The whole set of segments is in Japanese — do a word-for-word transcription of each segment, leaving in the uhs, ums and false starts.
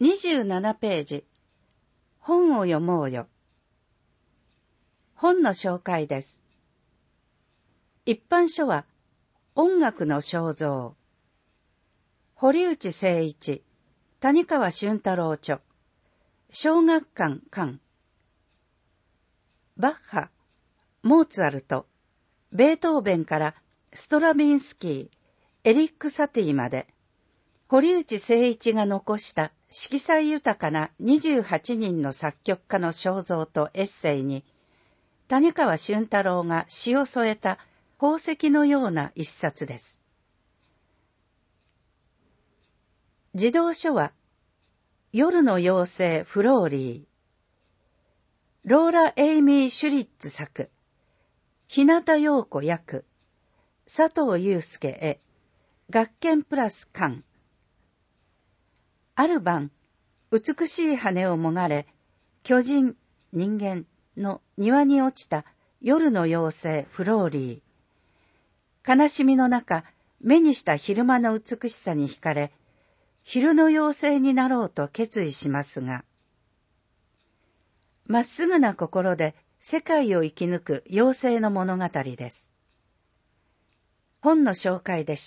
にじゅうななページ、本を読もうよ。本の紹介です。一般書は、音楽の肖像。堀内誠一、谷川俊太郎著。小学館館。バッハ、モーツァルト、ベートーベンからストラビンスキー、エリック・サティまで、堀内誠一が残した色彩豊かなにじゅうはちにんの作曲家の肖像とエッセイに、谷川俊太郎が詩を添えた宝石のような一冊です。児童書は、夜の妖精フローリー、ローラ・エイミー・シュリッツ作、日向陽子役、佐藤祐介絵、学研プラス館。ある晩、美しい羽をもがれ、巨人、人間の庭に落ちた夜の妖精フローリー。悲しみの中、目にした昼間の美しさに惹かれ、昼の妖精になろうと決意しますが、まっすぐな心で世界を生き抜く妖精の物語です。本の紹介でした。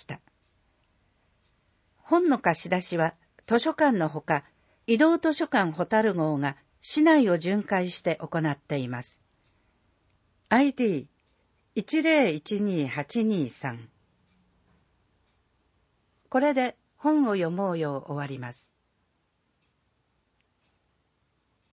本の貸し出しは図書館のほか、移動図書館ホタル号が市内を巡回して行っています。アイディーいちゼロいちにはちにさん。これで本を読もうよ終わります。